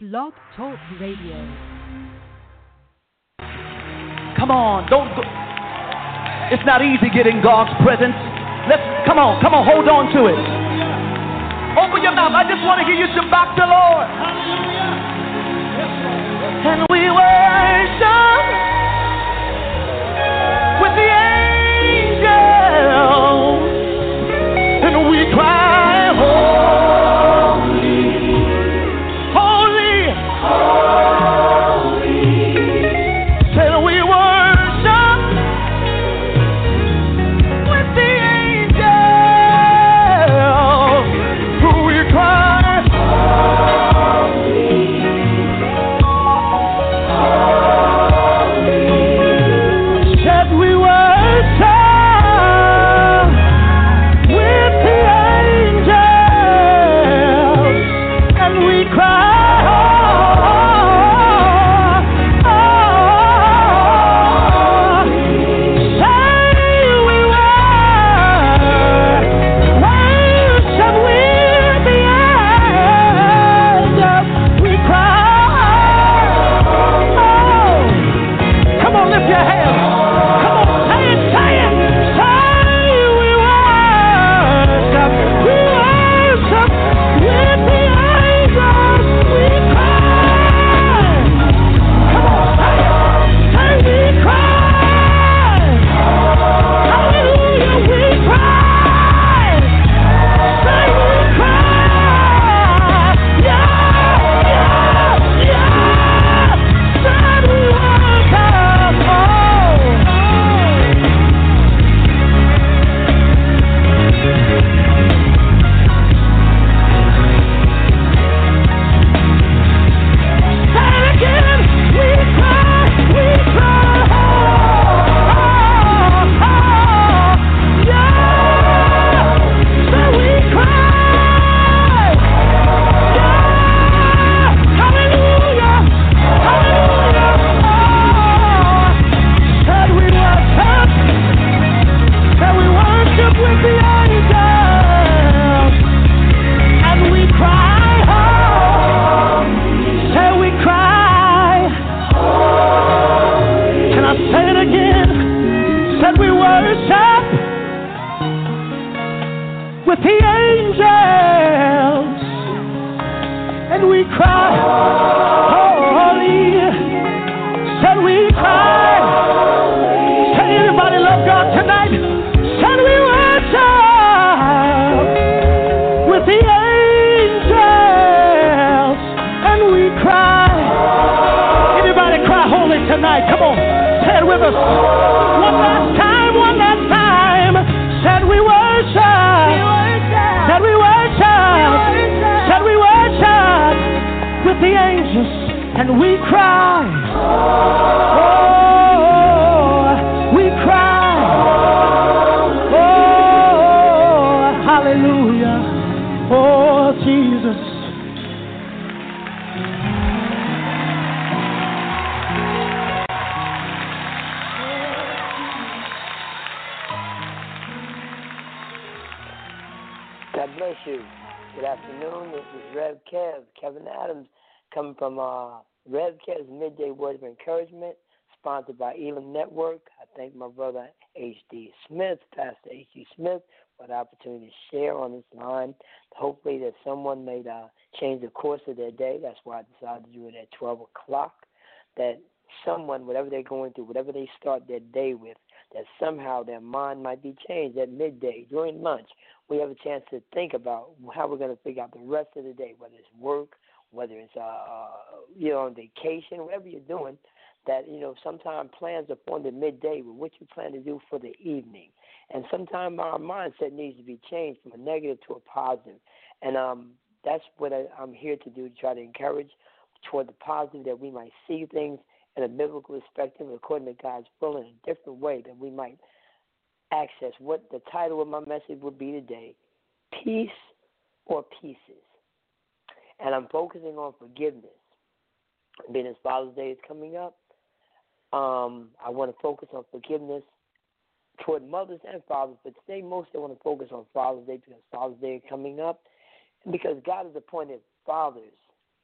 Blog Talk Radio. Come on, don't go. It's not easy getting God's presence. Come on, hold on to it. Open your mouth. I just want to hear you sing back to Lord. And we worship with the angels, and we cry, holy, holy, holy. Said we worship with the angels, we cry, holy, holy. Said we worship with the angels, and we cry, Encouragement, sponsored by Elam Network. I thank my brother H.D. Smith, Pastor H.D. Smith, for the opportunity to share on this line. Hopefully that someone may change the course of their day. That's why I decided to do it at 12 o'clock, that someone, whatever they're going through, whatever they start their day with, that somehow their mind might be changed at midday, during lunch. We have a chance to think about how we're going to figure out the rest of the day, whether it's work, whether it's on vacation, whatever you're doing, that, sometimes plans are formed at midday with what you plan to do for the evening. And sometimes our mindset needs to be changed from a negative to a positive. And that's what I'm here to do, to try to encourage toward the positive, that we might see things in a biblical perspective according to God's will in a different way, that we might access what the title of my message would be today, Peace or Pieces. And I'm focusing on forgiveness. Being as Father's Day is coming up, I want to focus on forgiveness toward mothers and fathers. But today, mostly I want to focus on Father's Day, because Father's Day is coming up, and because God has appointed fathers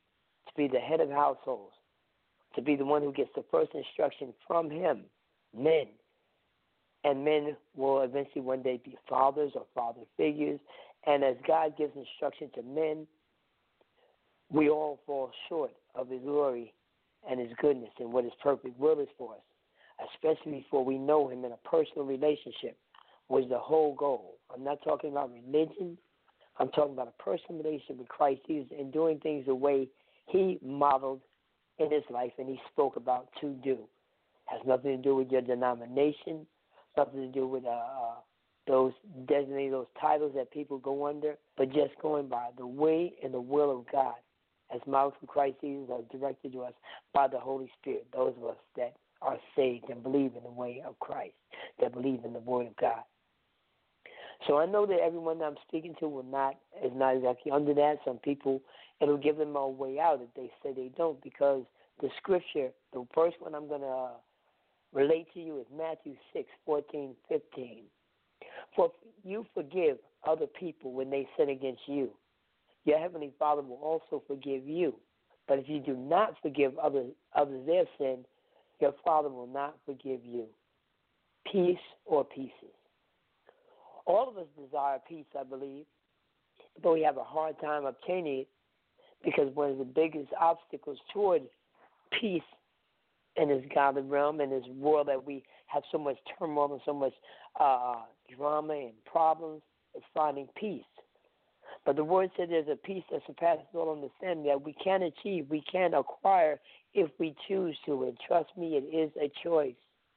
to be the head of households, to be the one who gets the first instruction from him, men. And men will eventually one day be fathers or father figures. And as God gives instruction to men, we all fall short of his glory and his goodness and what his perfect will is for us, especially before we know him in a personal relationship, was the whole goal. I'm not talking about religion. I'm talking about a personal relationship with Christ Jesus and doing things the way he modeled in his life and he spoke about to do. Has nothing to do with your denomination, nothing to do with those designating those titles that people go under, but just going by the way and the will of God, as modeled from Christ Jesus, as directed to us by the Holy Spirit. Those of us that are saved and believe in the way of Christ, that believe in the Word of God. So I know that everyone that I'm speaking to is not exactly under that. Some people, it'll give them a way out if they say they don't, because the scripture, the first one I'm going to relate to you is Matthew 6:14-15. For you forgive other people when they sin against you, your heavenly Father will also forgive you. But if you do not forgive others their sin, your Father will not forgive you. Peace or pieces. All of us desire peace, I believe, but we have a hard time obtaining it because one of the biggest obstacles toward peace in this godly realm, in this world that we have so much turmoil and so much drama and problems, is finding peace. But the Word said there's a peace that surpasses all understanding that we can achieve, we can acquire if we choose to. And trust me, it is a choice.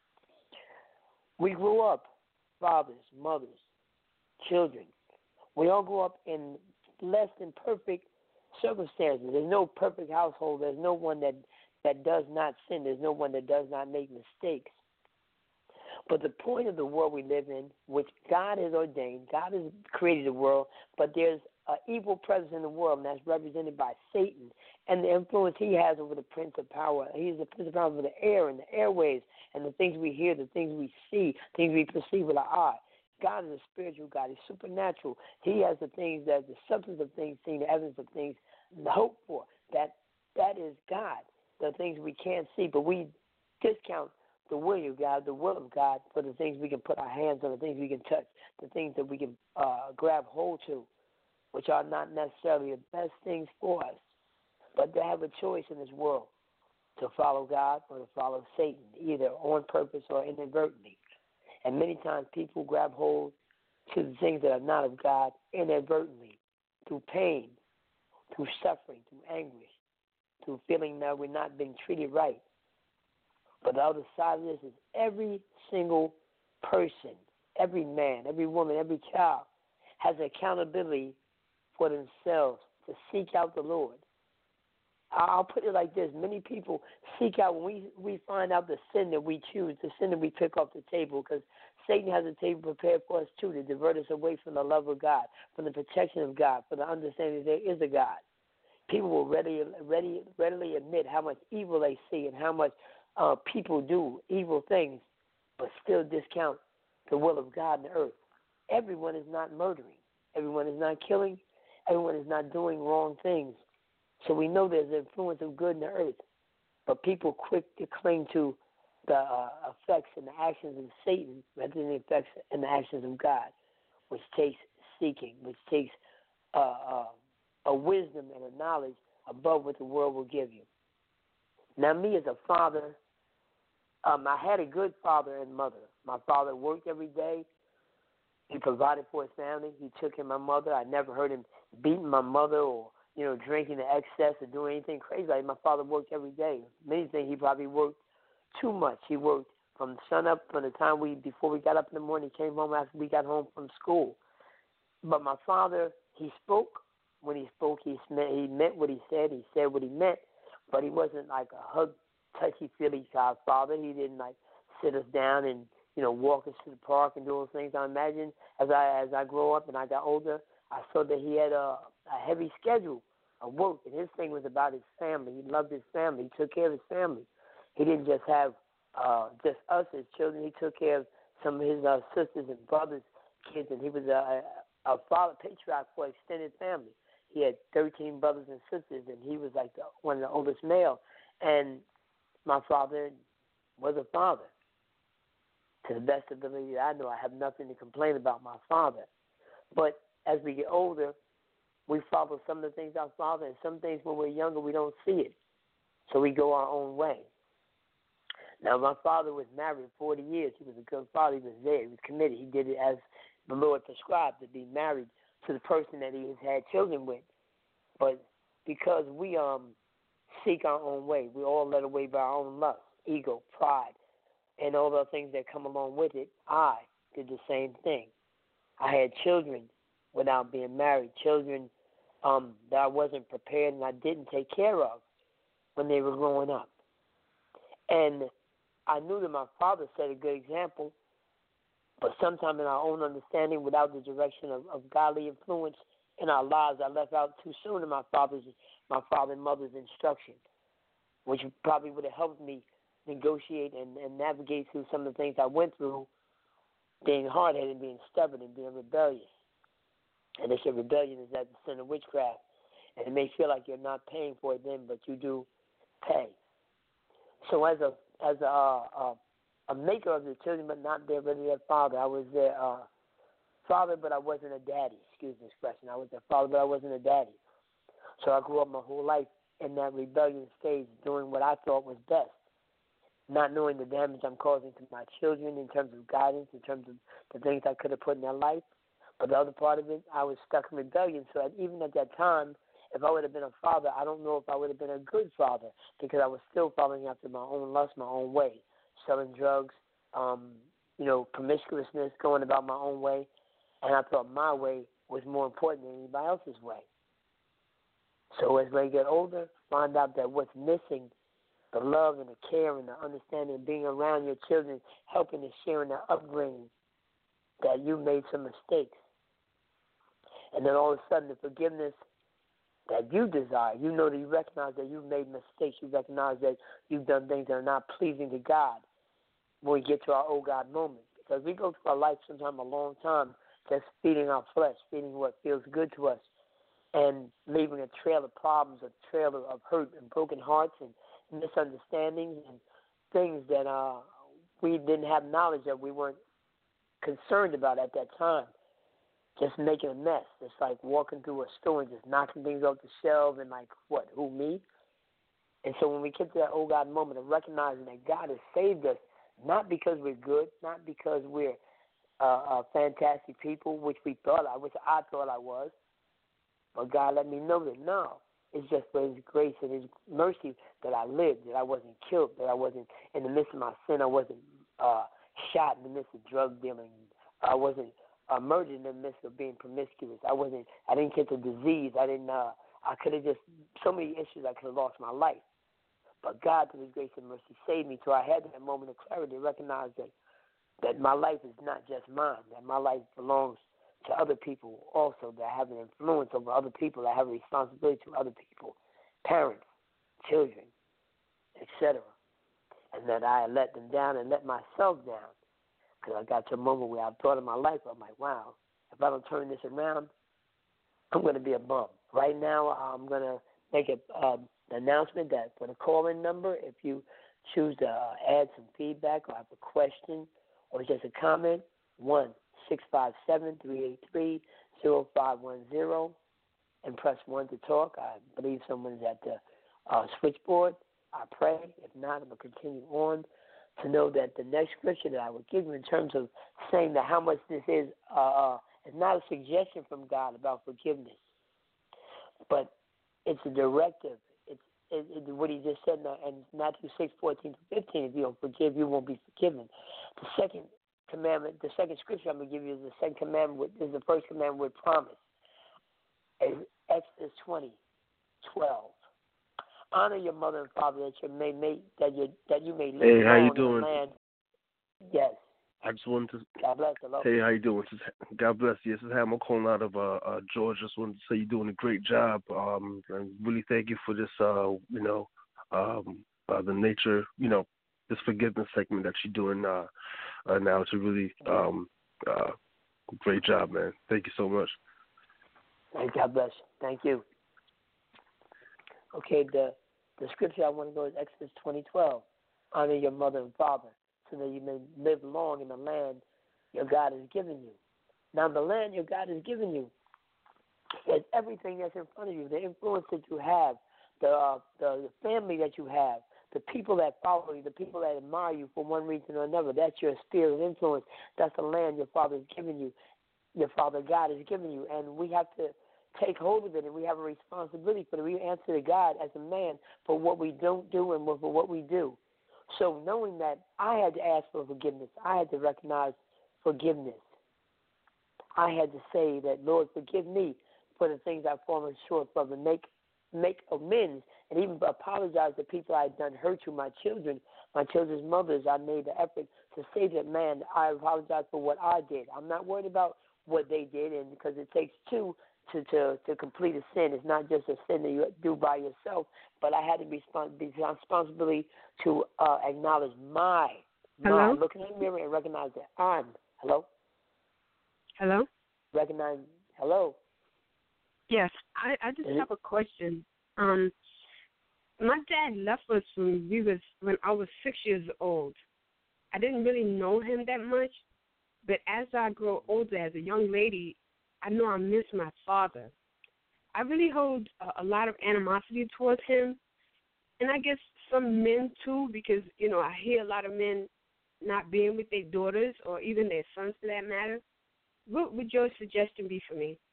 We grew up, fathers, mothers, children. We all grew up in less than perfect circumstances. There's no perfect household. There's no one that does not sin. There's no one that does not make mistakes. But the point of the world we live in, which God has ordained, God has created the world, but there's an evil presence in the world, and that's represented by Satan and the influence he has over the prince of power. He's the prince of power over the air and the airways and the things we hear, the things we see, things we perceive with our eye. God is a spiritual God. He's supernatural. He has the things that the substance of things seen, the evidence of things hoped for. That is God, the things we can't see, but we discount the will of God, the will of God for the things we can put our hands on, the things we can touch, the things that we can grab hold to, which are not necessarily the best things for us. But to have a choice in this world to follow God or to follow Satan, either on purpose or inadvertently. And many times people grab hold to the things that are not of God inadvertently, through pain, through suffering, through anguish, through feeling that we're not being treated right. But the other side of this is every single person, every man, every woman, every child has accountability for themselves to seek out the Lord. I'll put it like this. Many people seek out, when we find out the sin that we choose, the sin that we pick off the table, because Satan has a table prepared for us too to divert us away from the love of God, from the protection of God, from the understanding that there is a God. People will readily admit how much evil they see and how much people do evil things, but still discount the will of God in the earth. Everyone is not murdering. Everyone is not killing. Everyone is not doing wrong things. So we know there's an influence of good in the earth, but people quick to cling to the effects and the actions of Satan rather than the effects and the actions of God, which takes seeking, which takes a wisdom and a knowledge above what the world will give you. Now, me as a father, I had a good father and mother. My father worked every day. He provided for his family. He took care of my mother. I never heard him beating my mother or drinking to excess or doing anything crazy. Like my father worked every day. Many things he probably worked too much. He worked from sun up from the time before we got up in the morning, came home after we got home from school. But my father, he spoke. When he spoke, he meant what he said. He said what he meant. But he wasn't like a hug, touchy-feely kind of father. He didn't like sit us down and walk us to the park and do those things. I imagine as I grow up and I got older, I saw that he had a heavy schedule of work, and his thing was about his family. He loved his family. He took care of his family. He didn't just have just us as children. He took care of some of his sisters and brothers' kids, and he was a father patriarch for extended family. he had 13 brothers and sisters, and he was like one of the oldest male. And my father was a father. To the best of the ability that I know, I have nothing to complain about my father. But as we get older, we follow some of the things our father, and some things when we're younger, we don't see it. So we go our own way. Now, my father was married 40 years. He was a good father. He was there. He was committed. He did it as the Lord prescribed, to be married to the person that he has had children with. But because we seek our own way, we're all led away by our own lust, ego, pride, and all the things that come along with it, I did the same thing. I had children without being married, children that I wasn't prepared and I didn't take care of when they were growing up. And I knew that my father set a good example, but sometime in our own understanding, without the direction of godly influence in our lives, I left out too soon in my father and mother's instruction, which probably would have helped me negotiate and navigate through some of the things I went through, being hard-headed, being stubborn, and being rebellious. And they say rebellion is at the sin of witchcraft. And it may feel like you're not paying for it then, but you do pay. So as a maker of the children, but not their really their father, I was their father, but I wasn't a daddy. Excuse the expression. I was their father, but I wasn't a daddy. So I grew up my whole life in that rebellion stage, doing what I thought was best, not knowing the damage I'm causing to my children in terms of guidance, in terms of the things I could have put in their life. But the other part of it, I was stuck in rebellion. So even at that time, if I would have been a father, I don't know if I would have been a good father, because I was still following after my own lust, my own way, selling drugs, promiscuousness, going about my own way. And I thought my way was more important than anybody else's way. So as we get older, find out that what's missing, the love and the care and the understanding of being around your children, helping and sharing their upbringing, that you made some mistakes. And then all of a sudden the forgiveness that you desire, you know that you recognize that you've made mistakes, you recognize that you've done things that are not pleasing to God when we get to our oh God moment. Because we go through our life sometimes a long time just feeding our flesh, feeding what feels good to us, and leaving a trail of problems, a trail of hurt and broken hearts and misunderstandings and things that we didn't have knowledge of, we weren't concerned about at that time. Just making a mess. It's like walking through a store and just knocking things off the shelf and like, what, who, me? And so when we get to that oh God moment of recognizing that God has saved us, not because we're good, not because we're fantastic people, which I thought I was, but God let me know that no, it's just for His grace and His mercy that I lived, that I wasn't killed, that I wasn't in the midst of my sin, I wasn't shot in the midst of drug dealing, I wasn't murdered in the midst of being promiscuous, I didn't get the disease, I could have just, so many issues I could have lost my life. But God, through His grace and mercy, saved me. So I had that moment of clarity to recognize that my life is not just mine, that my life belongs to other people also, that I have an influence over other people, I have a responsibility to other people, parents, children, etc. And that I let them down and let myself down. Because I got to a moment where I thought in my life, I'm like, wow, if I don't turn this around, I'm going to be a bum. Right now, I'm going to make an announcement that for the call-in number, if you choose to add some feedback or have a question or just a comment, 1-657-383-0510, and press 1 to talk. I believe someone's at the switchboard. I pray. If not, I'm going to continue on to know that the next scripture that I would give you in terms of saying that how much this is not a suggestion from God about forgiveness, but it's a directive. It's what He just said in Matthew 6:14-15. If you don't forgive, you won't be forgiven. The second commandment, the second scripture I'm going to give you is the second commandment. Is the first commandment with promise. Exodus 20:12. Honor your mother and father that you may live long in the land. Yes. I just wanted to. God bless. Hello. Hey, how you doing? God bless you. This is Ham. I'm calling out of Georgia. Just wanted to say you're doing a great job. And really thank you for this. The nature. This forgiveness segment that you're doing now. It's a really great job, man. Thank you so much. Hey, God bless you. Thank you. Okay, the scripture I want to go is Exodus 20:12. Honor your mother and father, so that you may live long in the land your God has given you. Now, the land your God has given you is everything that's in front of you, the influence that you have, the family that you have, the people that follow you, the people that admire you for one reason or another. That's your sphere of influence. That's the land your Father has given you, your Father God has given you. And we have to take hold of it, and we have a responsibility for it. We answer to God as a man for what we don't do and for what we do. So knowing that, I had to ask for forgiveness. I had to recognize forgiveness. I had to say that, Lord, forgive me for the things I've fallen short of, and make amends and even apologize to people I had done hurt to, my children's mothers. I made the effort to say that, man, I apologize for what I did. I'm not worried about what they did, and because it takes two to complete a sin. It's not just a sin that you do by yourself, but I had to be responsibility to acknowledge my look in the mirror and recognize that I'm hello. Recognize hello. Yes, I just have a question. My dad left us when I was 6 years old. I didn't really know him that much, but as I grow older, as a young lady, I know I miss my father. I really hold a lot of animosity towards him, and I guess some men too, because, I hear a lot of men not being with their daughters or even their sons for that matter. What would your suggestion be for me?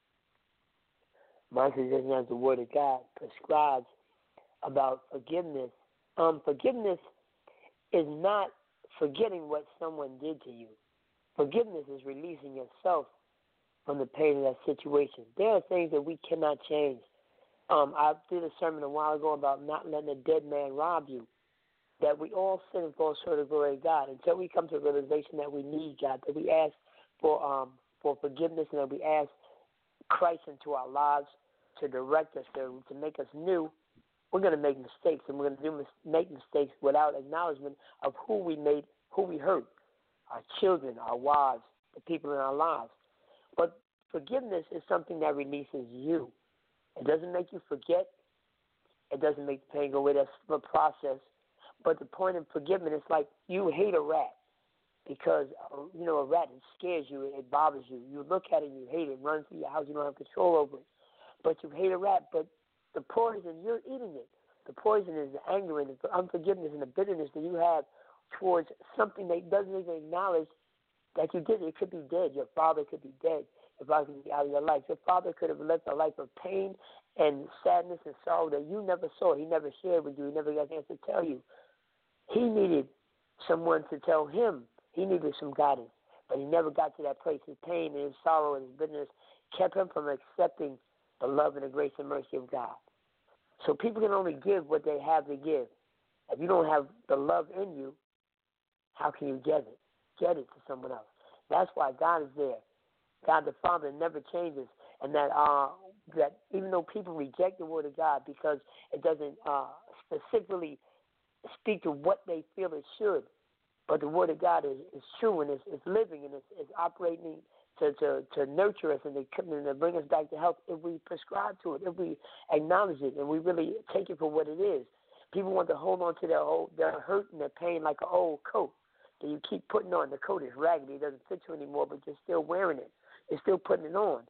My suggestion, as the Word of God prescribes about forgiveness, forgiveness is not forgetting what someone did to you. Forgiveness is releasing yourself from the pain of that situation. There are things that we cannot change. I did a sermon a while ago about not letting a dead man rob you, that we all sin and fall short of the glory of God. Until we come to a realization that we need God, that we ask for forgiveness, and that we ask Christ into our lives to direct us, to make us new, we're going to make mistakes, and we're going to make mistakes without acknowledgement of who we hurt, our children, our wives, the people in our lives. But forgiveness is something that releases you. It doesn't make you forget. It doesn't make the pain go away. That's a process. But the point of forgiveness is like you hate a rat because, a rat, it scares you. It bothers you. You look at it, you hate it. It runs through your house. You don't have control over it. But you hate a rat. But the poison, you're eating it. The poison is the anger and the unforgiveness and the bitterness that you have towards something that doesn't even acknowledge that you did. It could be dead. Your father could be dead. Your father could be out of your life. Your father could have lived a life of pain and sadness and sorrow that you never saw. He never shared with you. He never got a chance to tell you. He needed someone to tell him. He needed some guidance. But he never got to that place. His pain and his sorrow and his bitterness kept him from accepting the love and the grace and mercy of God. So people can only give what they have to give. If you don't have the love in you, how can you get it? Get it to someone else. That's why God is there. God the Father never changes, and that even though people reject the Word of God because it doesn't specifically speak to what they feel it should, but the Word of God is true and it's living and it's operating to nurture us and to bring us back to health if we prescribe to it, if we acknowledge it and we really take it for what it is. People want to hold on to their hurt and their pain like an old coat that you keep putting on. The coat is raggedy, it doesn't fit you anymore, but you're still wearing it. You're still putting it on.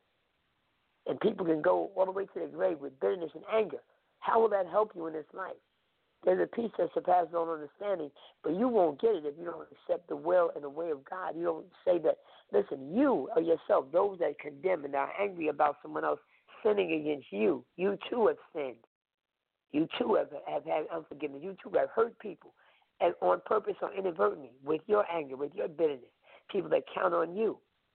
And people can go all the way to the grave with bitterness and anger. How will that help you in this life? There's a peace that surpasses all understanding, but you won't get it if you don't accept the will and the way of God. You don't say that, listen, you or yourself, those that condemn and are angry about someone else sinning against you, you too have sinned. You too have had unforgiveness. You too have hurt people, and on purpose or inadvertently, with your anger, with your bitterness, people that count on you.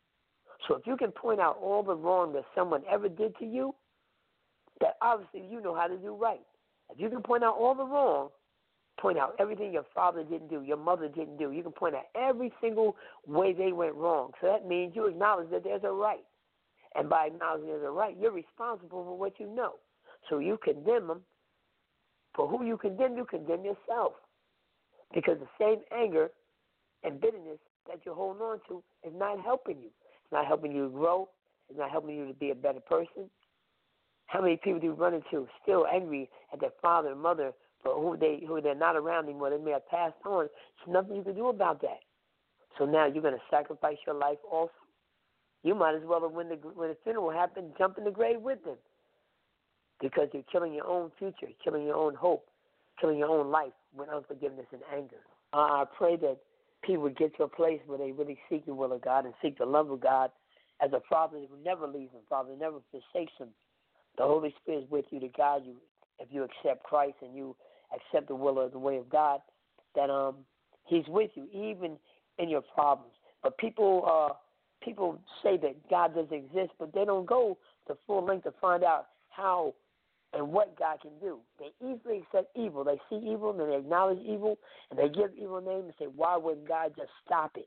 So if you can point out all the wrong that someone ever did to you, that obviously you know how to do right. If you can point out all the wrong, point out everything your father didn't do, your mother didn't do. You can point out every single way they went wrong. So that means you acknowledge that there's a right. And by acknowledging there's a right, you're responsible for what you know. So you condemn them. For who you condemn yourself. Because the same anger and bitterness that you're holding on to is not helping you. It's not helping you to grow. It's not helping you to be a better person. How many people do you run into still angry at their father and mother for who they're not around anymore? They may have passed on. There's nothing you can do about that. So now you're going to sacrifice your life also. You might as well, when the funeral happened, jump in the grave with them, because you're killing your own future, killing your own hope, killing your own life with unforgiveness and anger. I pray that people would get to a place where they really seek the will of God and seek the love of God as a Father who never leaves them, Father who never forsakes them. The Holy Spirit is with you to guide you if you accept Christ and you accept the will of the way of God, that He's with you even in your problems. But people say that God doesn't exist, but they don't go the full length to find out how and what God can do. They easily accept evil. They see evil and they acknowledge evil and they give evil a name and say, why wouldn't God just stop it?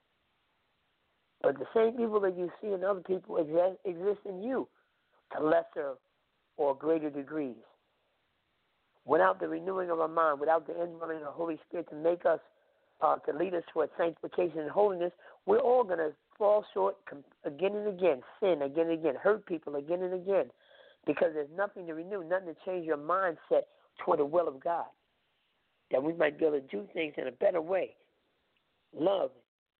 But the same evil that you see in other people exists in you to lesser or greater degrees. Without the renewing of our mind, without the indwelling of the Holy Spirit to make us, to lead us towards sanctification and holiness, we're all going to fall short again and again, sin again and again, hurt people again and again, because there's nothing to renew, nothing to change your mindset toward the will of God, that we might be able to do things in a better way. Love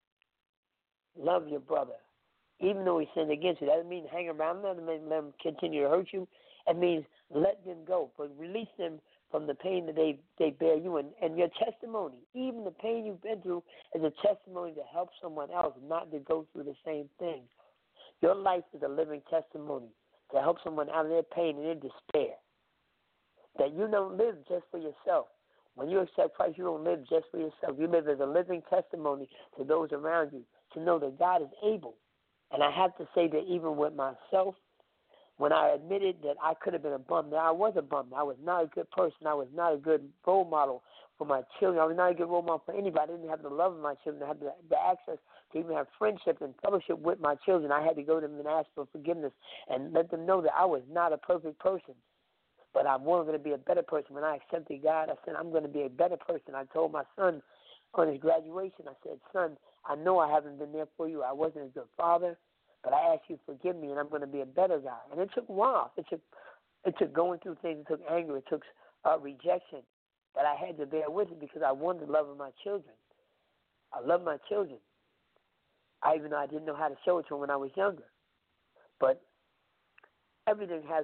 your brother, even though he sinned against you. That doesn't mean hang around them, that doesn't mean let them continue to hurt you. It means let them go, but release them from the pain that they bear you. And your testimony, even the pain you've been through, is a testimony to help someone else not to go through the same thing. Your life is a living testimony to help someone out of their pain and their despair. That you don't live just for yourself. When you accept Christ, you don't live just for yourself. You live as a living testimony to those around you to know that God is able. And I have to say that even with myself, when I admitted that I could have been a bum, that I was a bum. I was not a good person. I was not a good role model for my children. I was not a good role model for anybody. I didn't have the love of my children. I had the access to even have friendship and fellowship with my children. I had to go to them and ask for forgiveness and let them know that I was not a perfect person. But I was going to be a better person. When I accepted God, I said, I'm going to be a better person. I told my son on his graduation, I said, son, I know I haven't been there for you. I wasn't a good father. But I ask you to forgive me, and I'm going to be a better guy. And it took a while. It took going through things. It took anger. It took rejection. But I had to bear with it because I wanted the love of my children. I love my children. Even though I didn't know how to show it to them when I was younger. But everything has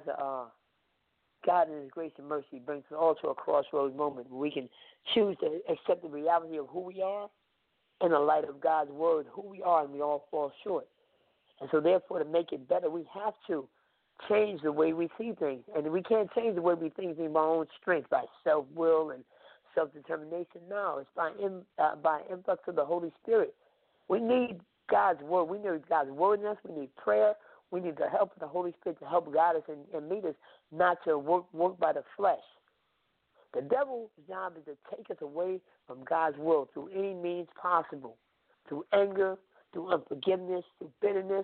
God in His grace and mercy brings us all to a crossroads moment where we can choose to accept the reality of who we are in the light of God's word, who we are, and we all fall short. And so, therefore, to make it better, we have to change the way we see things. And we can't change the way we see things by our own strength, by self-will and self-determination. No, it's by influx of the Holy Spirit. We need God's word. We need God's word in us. We need prayer. We need the help of the Holy Spirit to help guide us and lead us, not to work by the flesh. The devil's job is to take us away from God's will through any means possible, through anger, through unforgiveness, through bitterness.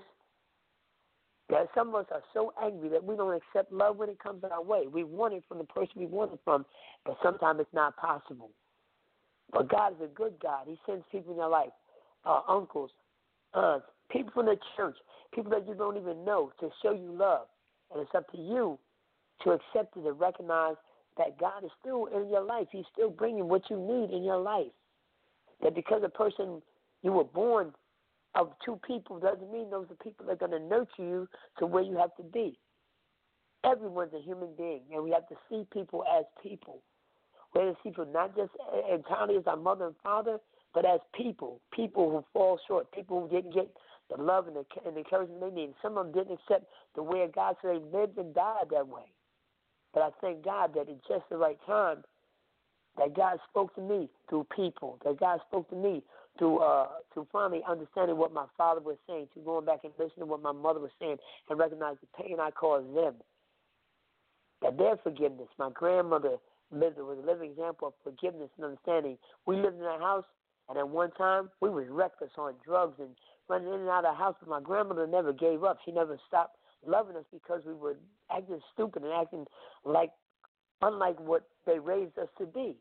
That some of us are so angry that we don't accept love when it comes our way. We want it from the person we want it from, but sometimes it's not possible. But God is a good God. He sends people in your life, uncles, aunts, people from the church, people that you don't even know, to show you love. And it's up to you to accept it and recognize that God is still in your life. He's still bringing what you need in your life. That because a person you were born of two people doesn't mean those are people that are going to nurture you to where you have to be. Everyone's a human being, and we have to see people as people. We have to see people not just entirely as our mother and father, but as people who fall short, people who didn't get the love and the encouragement they need. Some of them didn't accept the way of God, so they lived and died that way. But I thank God that at just the right time, that God spoke to me through people, that God spoke to me through finally understanding what my father was saying, to going back and listening to what my mother was saying and recognize the pain I caused them. That their forgiveness, my grandmother was a living example of forgiveness and understanding. We lived in a house, and at one time, we was reckless on drugs and running in and out of the house, but my grandmother never gave up. She never stopped loving us because we were acting stupid and acting unlike what they raised us to be.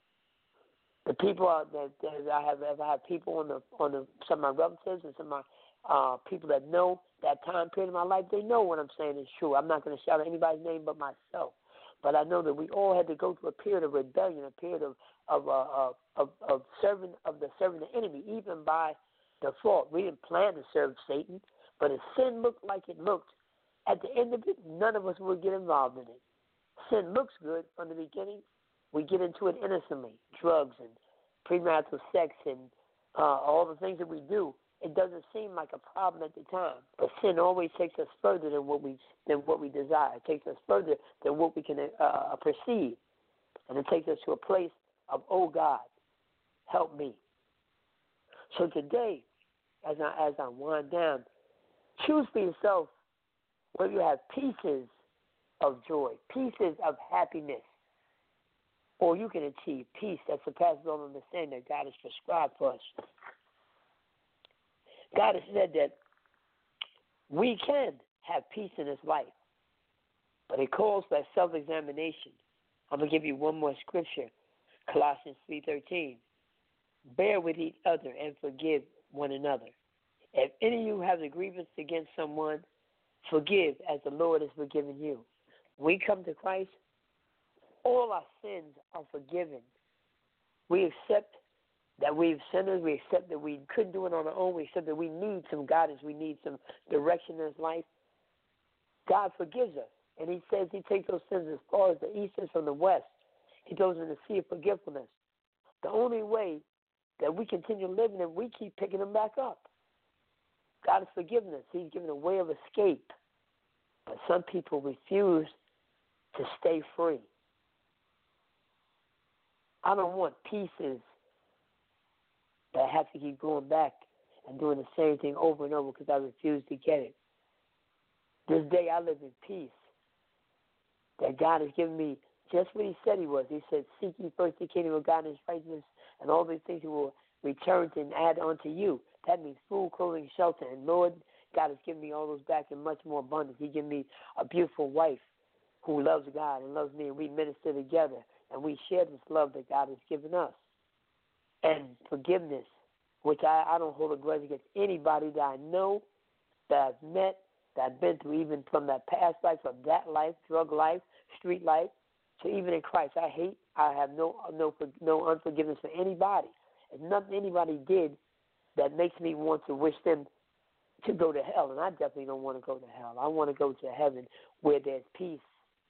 The people that I have people on the some of my relatives and some of my people that know that time period of my life, they know what I'm saying is true. I'm not going to shout out anybody's name but myself. But I know that we all had to go through a period of rebellion, a period of serving the enemy, even by default. We didn't plan to serve Satan, but if sin looked like it looked, at the end of it, none of us would get involved in it. Sin looks good from the beginning. We get into it innocently, drugs and premarital sex and all the things that we do. It doesn't seem like a problem at the time, but sin always takes us further than what we desire. It takes us further than what we can perceive, and it takes us to a place of, oh God, help me. So today, as I wind down, choose for yourself where you have pieces of joy, pieces of happiness, or you can achieve peace that surpasses all understanding that God has prescribed for us. God has said that we can have peace in this life, but it calls for self-examination. I'm going to give you one more scripture, Colossians 3:13. Bear with each other and forgive one another. If any of you have a grievance against someone, forgive as the Lord has forgiven you. When we come to Christ, all our sins are forgiven. We accept that we've sinned. We accept that we couldn't do it on our own. We accept that we need some guidance. We need some direction in this life. God forgives us. And he says he takes those sins as far as the east is from the west. He throws in the sea of forgetfulness. The only way that we continue living and we keep picking them back up. God has forgiven us. He's given a way of escape. But some people refuse to stay free. I don't want pieces that I have to keep going back and doing the same thing over and over because I refuse to get it. This day I live in peace. That God has given me just what he said he was. He said, seek ye first the kingdom of God and his righteousness, and all these things he will return to and add unto you. That means food, clothing, shelter. And Lord, God has given me all those back in much more abundance. He gave me a beautiful wife who loves God and loves me, and we minister together, and we share this love that God has given us. And forgiveness, which I don't hold a grudge against anybody that I know, that I've met, that I've been through, even from that past life, from that life, drug life, street life, to even in Christ. I have no unforgiveness for anybody. There's nothing anybody did that makes me want to wish them to go to hell, and I definitely don't want to go to hell. I want to go to heaven where there's peace.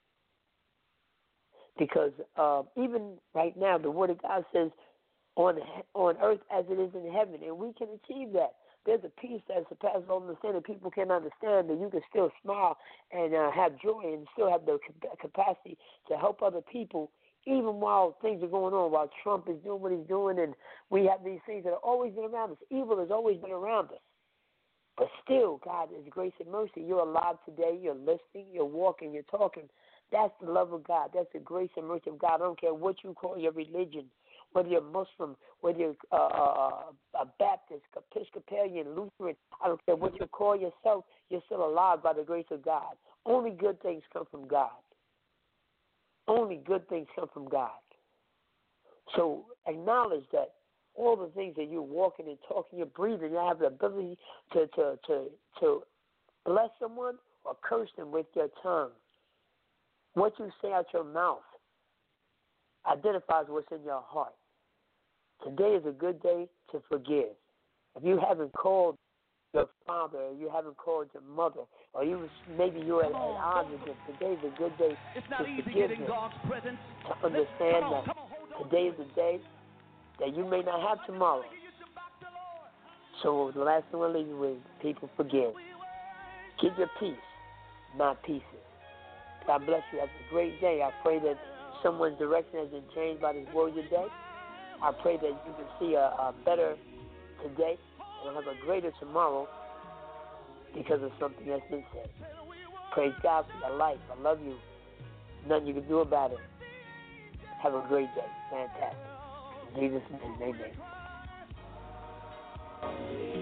Because even right now, the Word of God says, on earth as it is in heaven, and we can achieve that. There's a peace that surpasses all understanding. People can understand that you can still smile and have joy and still have the capacity to help other people, even while things are going on, while Trump is doing what he's doing, and we have these things that have always been around us. Evil has always been around us. But still, God is grace and mercy. You're alive today. You're listening. You're walking. You're talking. That's the love of God. That's the grace and mercy of God. I don't care what you call your religion, whether you're Muslim, whether you're a Baptist, Episcopalian, Lutheran. I don't care what you call yourself. You're still alive by the grace of God. Only good things come from God. Only good things come from God. So acknowledge that all the things that you're walking and talking, you're breathing, you have the ability to bless someone or curse them with your tongue. What you say out your mouth identifies what's in your heart. Today is a good day to forgive. If you haven't called your father, or you haven't called your mother, or maybe you're at odds with them, today is a good day to forgive them. To understand that today is a day that you may not have tomorrow. So the last thing I'll leave you with, people, forgive. Keep your peace, not pieces. God bless you. Have a great day. I pray that someone's direction has been changed by this word today. I pray that you can see a better today and have a greater tomorrow because of something that's been said. Praise God for your life. I love you. Nothing you can do about it. Have a great day. Fantastic. In Jesus' name, amen.